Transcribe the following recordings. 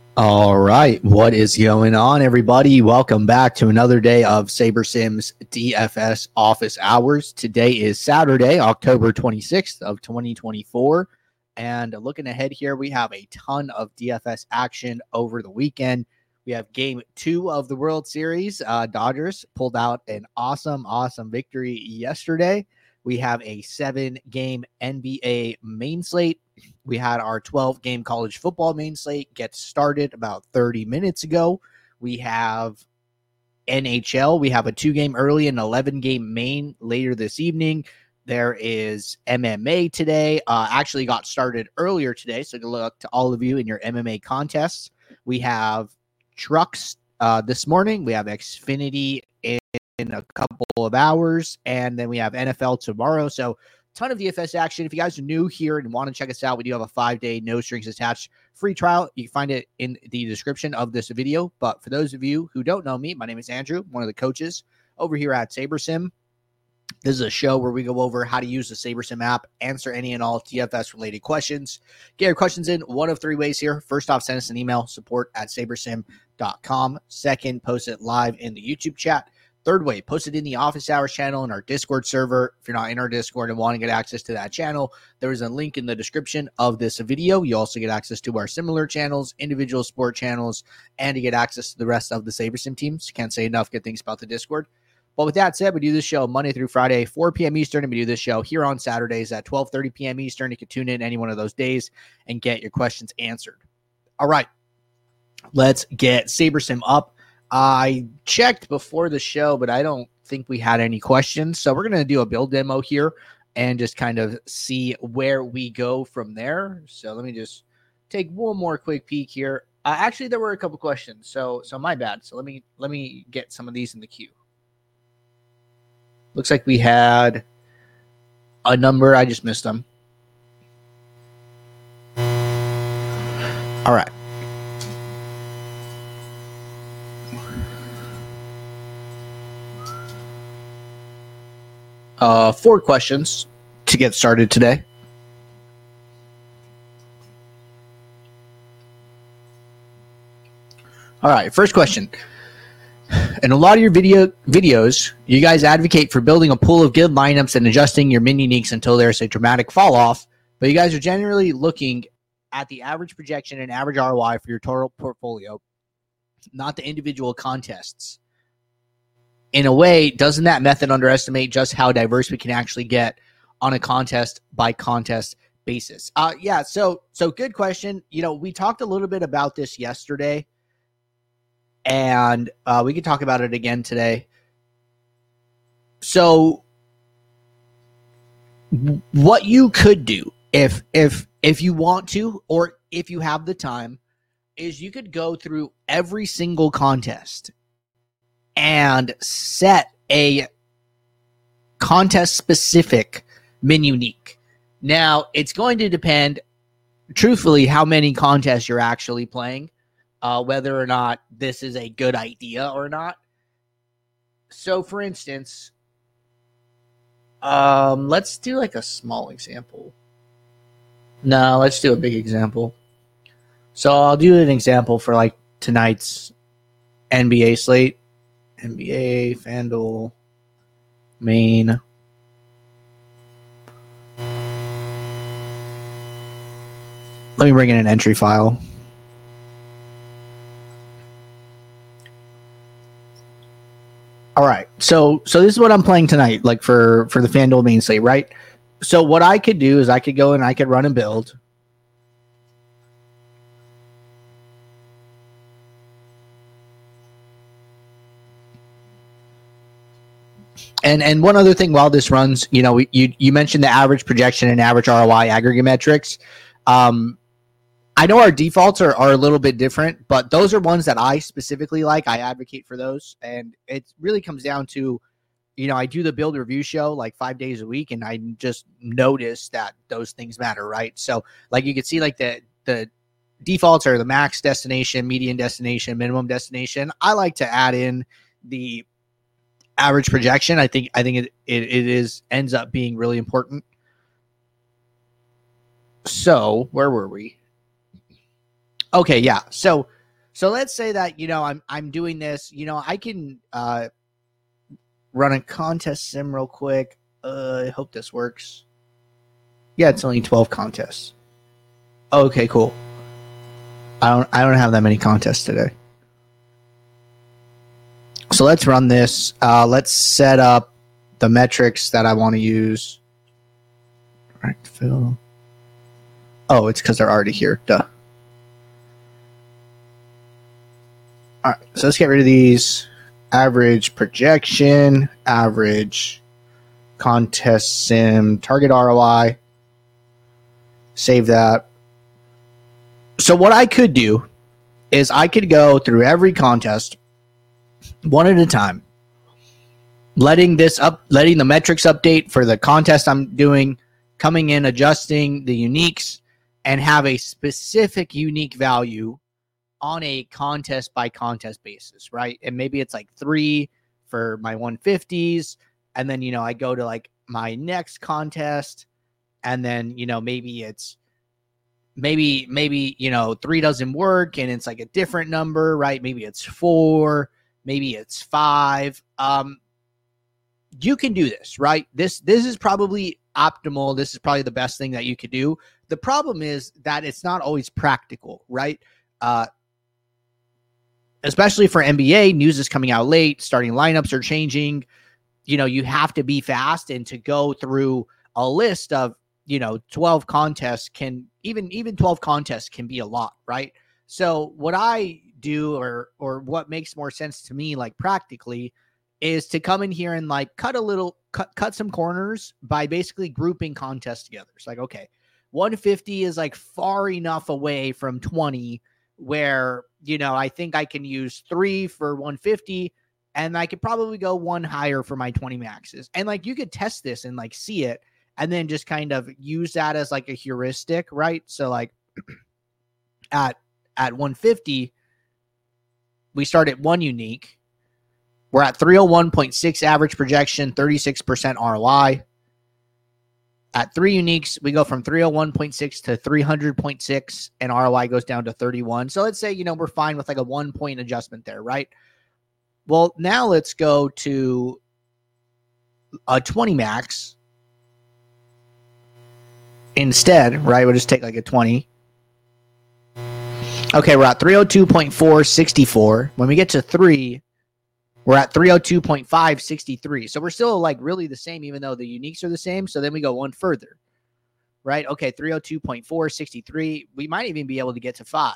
All right, what is going on, everybody? Welcome back to another day of SaberSim's DFS office hours. Today is Saturday, October 26th of 2024, and looking ahead here, we have a ton of DFS action over the weekend. We have game 2 of the World Series. Dodgers pulled out an awesome victory yesterday. We have a 7-game NBA main slate. We had our 12-game college football main slate get started about 30 minutes ago. We have NHL. We have a 2-game early and 11-game main later this evening. There is MMA today. Actually got started earlier today, so good luck to all of you in your MMA contests. We have trucks this morning. We have Xfinity in a couple of hours, and then we have NFL tomorrow. So ton of DFS action. If you guys are new here and want to check us out, we do have a 5-day no strings attached free trial. You can find it in the description of this video. But for those of you who don't know me, my name is Andrew, one of the coaches over here at SaberSim. This is a show where we go over how to use the SaberSim app, answer any and all DFS related questions. Get your questions in one of 3 ways here. First off, send us an email, support@sabersim.com. Second, post it live in the YouTube chat. Third way, post it in the office hours channel in our Discord server. If you're not in our Discord and want to get access to that channel, there is a link in the description of this video. You also get access to our similar channels, individual sport channels, and to get access to the rest of the SaberSim teams. Can't say enough good things about the Discord. But with that said, we do this show Monday through Friday, 4 p.m. Eastern, and we do this show here on Saturdays at 12:30 p.m. Eastern. You can tune in any one of those days and get your questions answered. All right, let's get SaberSim up. I checked before the show, but I don't think we had any questions. So we're going to do a build demo here and just kind of see where we go from there. So let me just take one more quick peek here. Actually, there were a couple questions. So my bad. So let me get some of these in the queue. Looks like we had a number. I just missed them. All right. Four questions to get started today. All right, first question. In a lot of your videos, you guys advocate for building a pool of good lineups and adjusting your min uniques until there's a dramatic fall off, but you guys are generally looking at the average projection and average ROI for your total portfolio, not the individual contests. In a way, doesn't that method underestimate just how diverse we can actually get on a contest by contest basis? Yeah, so good question. You know, we talked a little bit about this yesterday, and we could talk about it again today. So what you could do if you want to, or if you have the time, is you could go through every single contest and set a contest specific min unique. Now, it's going to depend, truthfully, how many contests you're actually playing, whether or not this is a good idea or not. So, for instance, let's do like a small example. No, let's do a big example. So I'll do an example for like tonight's NBA slate. NBA, FanDuel, main. Let me bring in an entry file. All right, so this is what I'm playing tonight, like for the FanDuel main slate, right? So what I could do is I could go and I could run and build. And one other thing while this runs, you know, you mentioned the average projection and average ROI aggregate metrics. I know our defaults are a little bit different, but those are ones that I specifically like. I advocate for those. And it really comes down to, you know, I do the build review show like 5 days a week, and I just notice that those things matter, right? So like you can see like the defaults are the max destination, median destination, minimum destination. I like to add in the average projection. I think it is ends up being really important. So where were we? Okay, yeah. So So let's say that, I'm doing this, I can run a contest sim real quick. I hope this works. Yeah, it's only 12 contests. Okay, cool. I don't have that many contests today. So let's run this. Let's set up the metrics that I want to use. Right, fill. Oh, it's because they're already here. Duh. All right, so let's get rid of these. Average projection, average contest sim, target ROI. Save that. So what I could do is I could go through every contest one at a time, letting the metrics update for the contest I'm doing, coming in, adjusting the uniques, and have a specific unique value on a contest by contest basis, right? And maybe it's like 3 for my 150s, and then I go to like my next contest, and then maybe it's maybe 3 doesn't work and it's like a different number, right? Maybe it's 4, maybe it's 5. You can do this, right? This is probably optimal. This is probably the best thing that you could do. The problem is that it's not always practical, right? Especially for NBA, news is coming out late, starting lineups are changing. You have to be fast, and to go through a list of 12 contests can even 12 contests can be a lot, right? So what I do, or what makes more sense to me, like practically, is to come in here and like cut some corners by basically grouping contests together. It's like, okay, 150 is like far enough away from 20 where I think I can use 3 for 150, and I could probably go 1 higher for my 20 maxes. And like you could test this and like see it, and then just kind of use that as like a heuristic, right? So like at 150, we start at 1 unique. We're at 301.6 average projection, 36% ROI. At 3 uniques, we go from 301.6 to 300.6, and ROI goes down to 31. So let's say, we're fine with like a 1 point adjustment there, right? Well, now let's go to a 20 max instead, right? We'll just take like a 20. Okay, we're at 302.464. When we get to 3, we're at 302.563. So we're still like really the same, even though the uniques are the same. So then we go one further, right? Okay, 302.463. We might even be able to get to 5.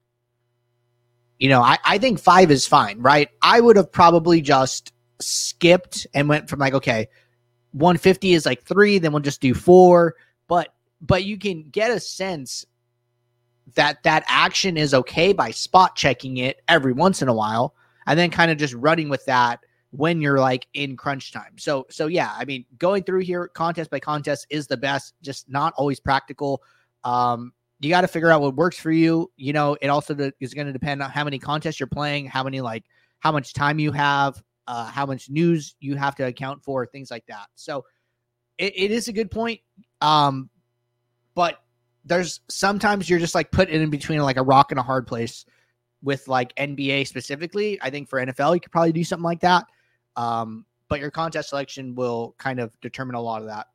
I think 5 is fine, right? I would have probably just skipped and went from like, okay, 150 is like 3, then we'll just do 4. But you can get a sense that action is okay by spot checking it every once in a while, and then kind of just running with that when you're like in crunch time. So yeah, I mean, going through here contest by contest is the best, just not always practical. You got to figure out what works for you. It also is going to depend on how many contests you're playing, how much time you have, how much news you have to account for, things like that. So it is a good point. But there's sometimes you're just like put in between like a rock and a hard place with like NBA specifically. I think for NFL, you could probably do something like that. But your contest selection will kind of determine a lot of that.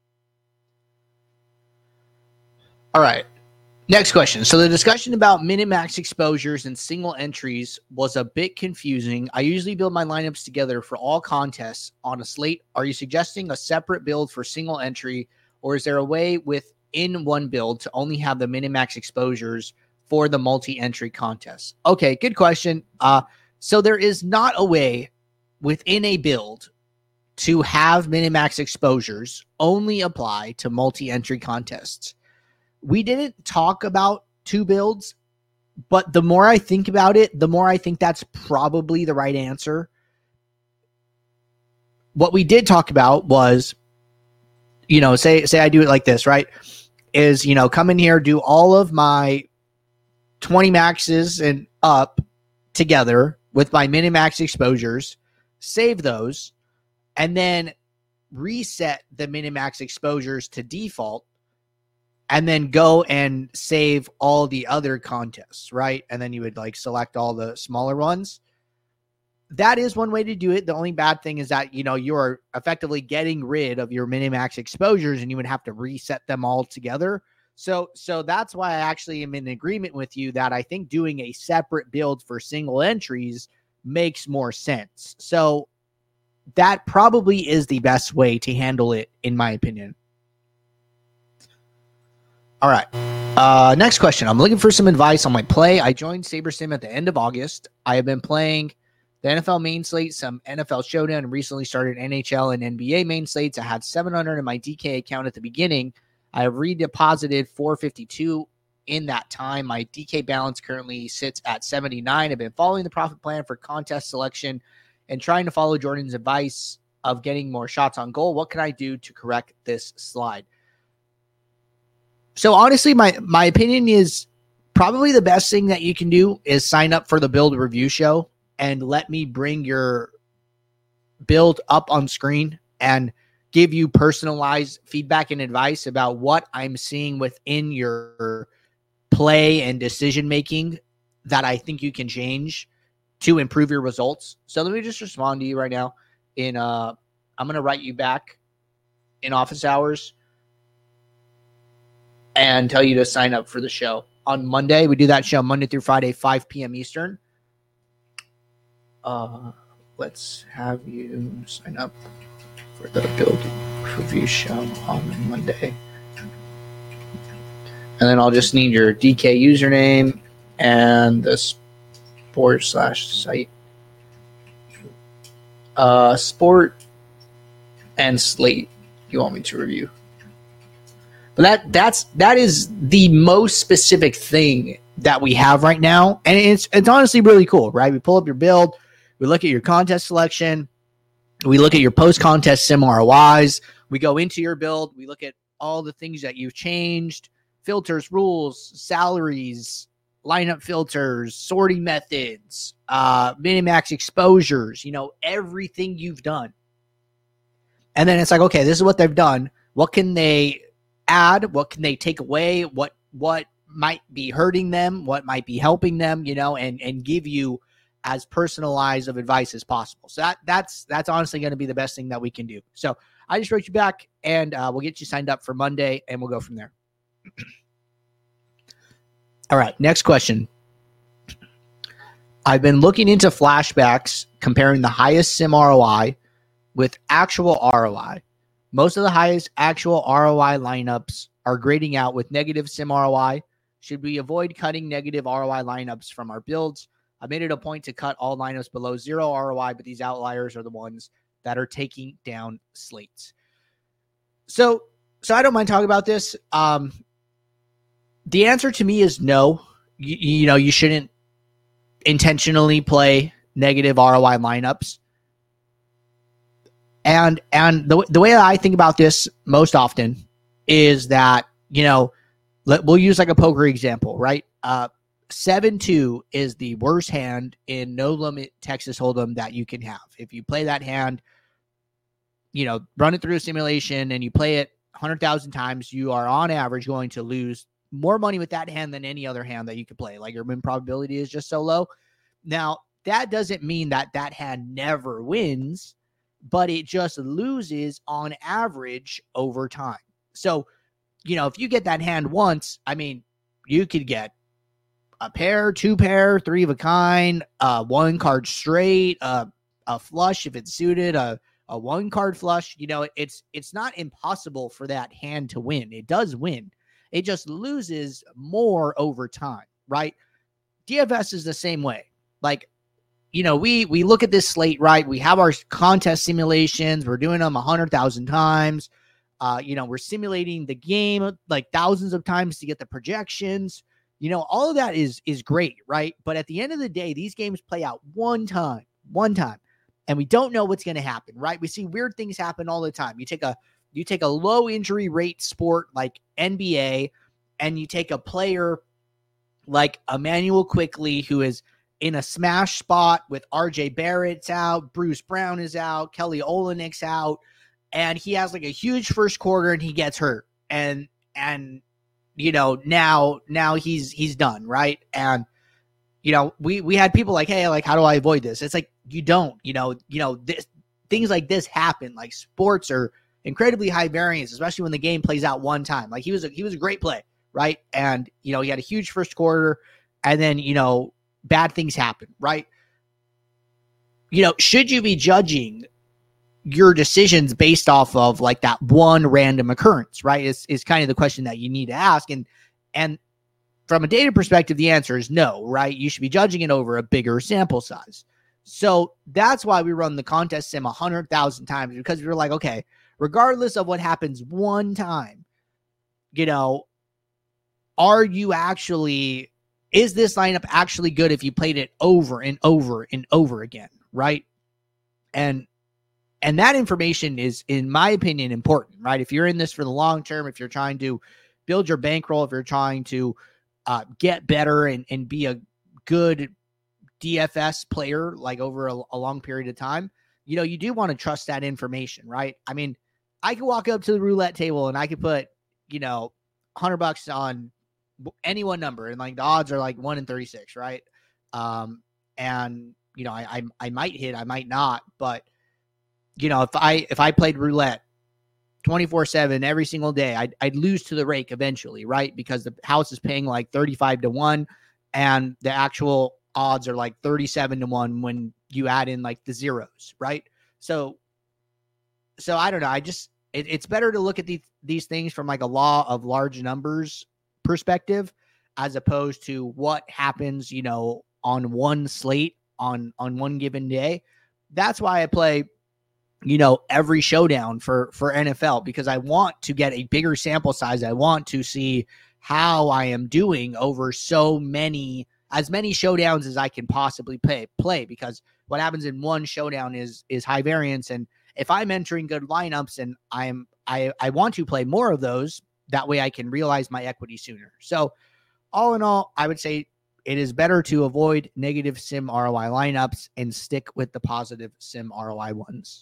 All right. Next question. So the discussion about min-max exposures and single entries was a bit confusing. I usually build my lineups together for all contests on a slate. Are you suggesting a separate build for single entry, or is there a way within one build to only have the min-max exposures for the multi-entry contests? Okay, good question. So there is not a way within a build to have min-max exposures only apply to multi-entry contests. We didn't talk about 2 builds, but the more I think about it, the more I think that's probably the right answer. What we did talk about was, say I do it like this, right? Is, come in here, do all of my 20 maxes and up together with my min-max exposures, save those, and then reset the min-max exposures to default. and then go and save all the other contests, right? And then you would like select all the smaller ones. That is one way to do it. The only bad thing is that, you're effectively getting rid of your minimax exposures and you would have to reset them all together. So that's why I actually am in agreement with you that I think doing a separate build for single entries makes more sense. So that probably is the best way to handle it, in my opinion. All right. Next question. I'm looking for some advice on my play. I joined SaberSim at the end of August. I have been playing the NFL main slate, some NFL Showdown, and recently started NHL and NBA main slates. I had 700 in my DK account at the beginning. I have redeposited 452 in that time. My DK balance currently sits at 79. I've been following the profit plan for contest selection and trying to follow Jordan's advice of getting more shots on goal. What can I do to correct this slide? So honestly, my opinion is probably the best thing that you can do is sign up for the build review show and let me bring your build up on screen and give you personalized feedback and advice about what I'm seeing within your play and decision making that I think you can change to improve your results. So let me just respond to you right now. I'm going to write you back in office hours and tell you to sign up for the show on Monday. We do that show Monday through Friday, 5 p.m. Eastern. Let's have you sign up for the build review show on Monday. And then I'll just need your DK username and the sport/site. Sport and slate you want me to review. But that is the most specific thing that we have right now. And it's honestly really cool, right? We pull up your build, we look at your contest selection, we look at your post-contest sim ROIs, we go into your build, we look at all the things that you've changed, filters, rules, salaries, lineup filters, sorting methods, minimax exposures, everything you've done. And then it's like, okay, this is what they've done. What can they add? What can they take away? What might be hurting them? What might be helping them? And give you as personalized of advice as possible. So that's honestly going to be the best thing that we can do. So I just wrote you back, and we'll get you signed up for Monday, and we'll go from there. All right, next question. I've been looking into flashbacks, comparing the highest sim ROI with actual ROI. Most of the highest actual ROI lineups are grading out with negative sim ROI. Should we avoid cutting negative ROI lineups from our builds? I made it a point to cut all lineups below 0 ROI, but these outliers are the ones that are taking down slates. So I don't mind talking about this. The answer to me is no. You shouldn't intentionally play negative ROI lineups. And the way that I think about this most often is that, we'll use like a poker example, right? 7-2 is the worst hand in no limit Texas Hold'em that you can have. If you play that hand, run it through a simulation and you play it 100,000 times, you are on average going to lose more money with that hand than any other hand that you could play. Like your win probability is just so low. Now, that doesn't mean that hand never wins, but it just loses on average over time. So, if you get that hand once, you could get a pair, 2 pair, 3 of a kind, 1 card straight, a flush if it's suited, a 1 card flush. It's not impossible for that hand to win. It does win. It just loses more over time, right? DFS is the same way. Like, we look at this slate, right? We have our contest simulations. We're doing them 100,000 times. We're simulating the game like thousands of times to get the projections. All of that is great, right? But at the end of the day, these games play out one time, and we don't know what's going to happen, right? We see weird things happen all the time. You take a low injury rate sport like NBA, and you take a player like Emmanuel Quickly, who is in a smash spot with RJ Barrett's out, Bruce Brown is out, Kelly Olynyk's out, and he has like a huge first quarter and he gets hurt. And now he's done, right? And we had people like, hey, like, how do I avoid this? It's like, you don't, things like this happen. Like, sports are incredibly high variance, especially when the game plays out one time. Like, he was a great play, right? And he had a huge first quarter, and then bad things happen, right? Should you be judging your decisions based off of like that one random occurrence, right? Is kind of the question that you need to ask. And from a data perspective, the answer is no, right? You should be judging it over a bigger sample size. So that's why we run the contest sim 100,000 times, because we're like, okay, regardless of what happens one time, is this lineup actually good if you played it over and over and over again, right? And that information is, in my opinion, important, right? If you're in this for the long term, if you're trying to build your bankroll, if you're trying to get better and be a good DFS player, like over a long period of time, you do want to trust that information, right? I mean, I could walk up to the roulette table and I could put, $100 on any one number, and like the odds are like 1 in 36, right? And I might hit, I might not, but if I played roulette 24/7 every single day, I'd lose to the rake eventually, right? Because the house is paying like 35-1, and the actual odds are like 37-1 when you add in like the zeros, right? So I don't know. It's better to look at these things from like a law of large numbers perspective, as opposed to what happens, on one slate on one given day. That's why I play every showdown for NFL, because I want to get a bigger sample size. I want to see how I am doing over as many showdowns as I can possibly play, because what happens in one showdown is high variance. And if I'm entering good lineups and I want to play more of those, that way I can realize my equity sooner. So all in all, I would say it is better to avoid negative sim ROI lineups and stick with the positive sim ROI ones.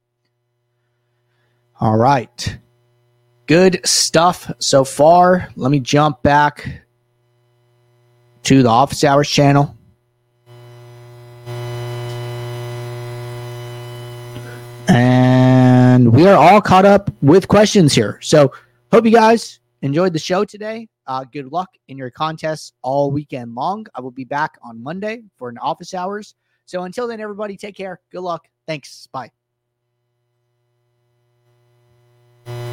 All right. Good stuff so far. Let me jump back to the Office Hours channel. And we are all caught up with questions here. So hope you guys enjoyed the show today. Good luck in your contests all weekend long. I will be back on Monday for an Office Hours. So until then, everybody, take care. Good luck. Thanks. Bye.